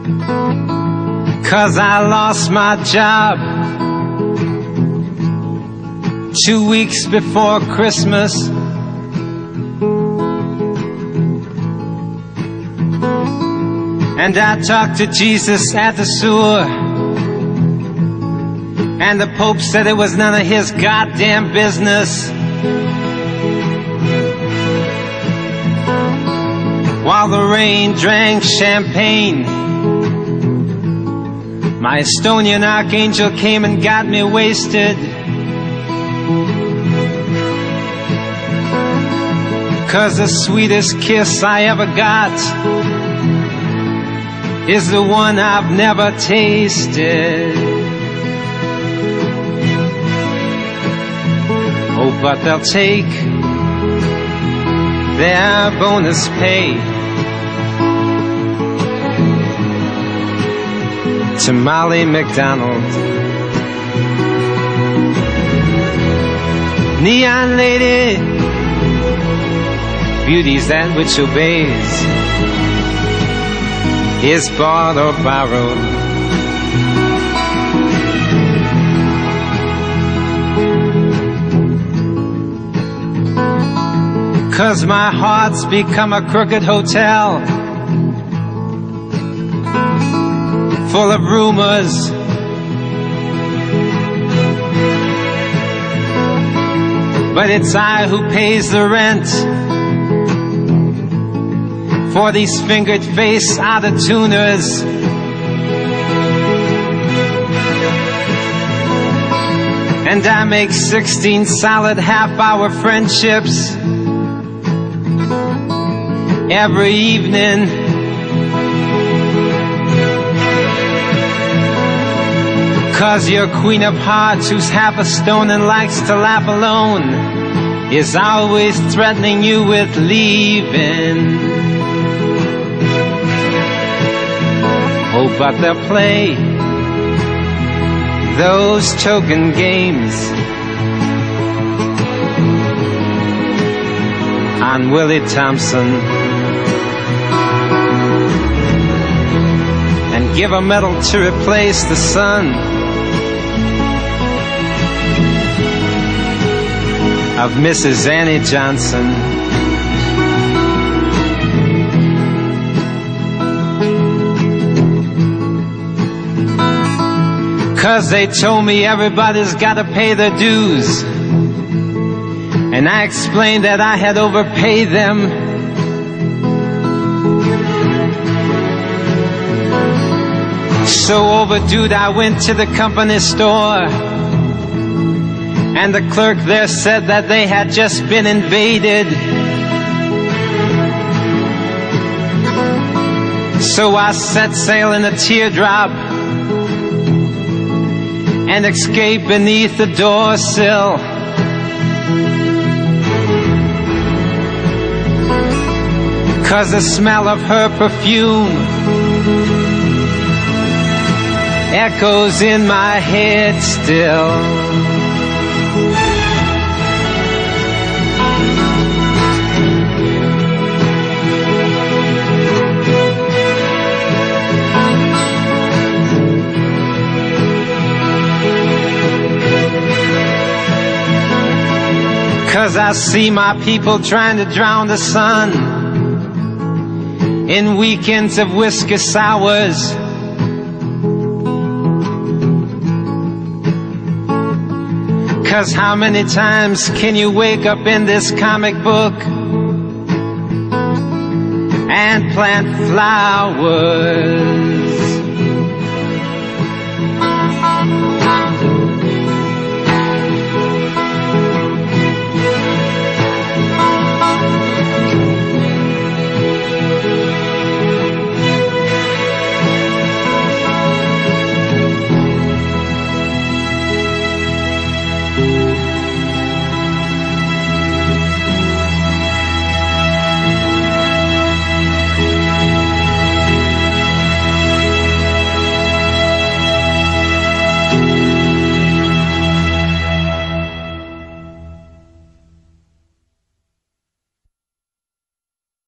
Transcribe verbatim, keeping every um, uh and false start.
'cause I lost my job two weeks before Christmas. And I talked to Jesus at the sewer, and the Pope said it was none of his goddamn business. While the rain drank champagne, my Estonian archangel came and got me wasted. 'Cause the sweetest kiss I ever got is the one I've never tasted. Oh, but they'll take their bonus pay to Molly McDonald. Neon lady, beauty's that which obeys, is bought or borrowed. Cause my heart's become a crooked hotel, full of rumors, but it's I who pays the rent for these fingered face out-of-tuners. And I make sixteen solid half-hour friendships every evening. Cause your queen of hearts, who's half a stone and likes to laugh alone, is always threatening you with leaving. Oh, but they'll play those token games on Willie Thompson and give a medal to replace the son of Missus Annie Johnson. 'Cause they told me everybody's gotta pay their dues, and I explained that I had overpaid them. So overdue, I went to the company store, and the clerk there said that they had just been invaded. So I set sail in a teardrop and escaped beneath the door sill. Cause the smell of her perfume echoes in my head still. Cause I see my people trying to drown the sun in weekends of whiskey sours. Cause how many times can you wake up in this comic book and plant flowers?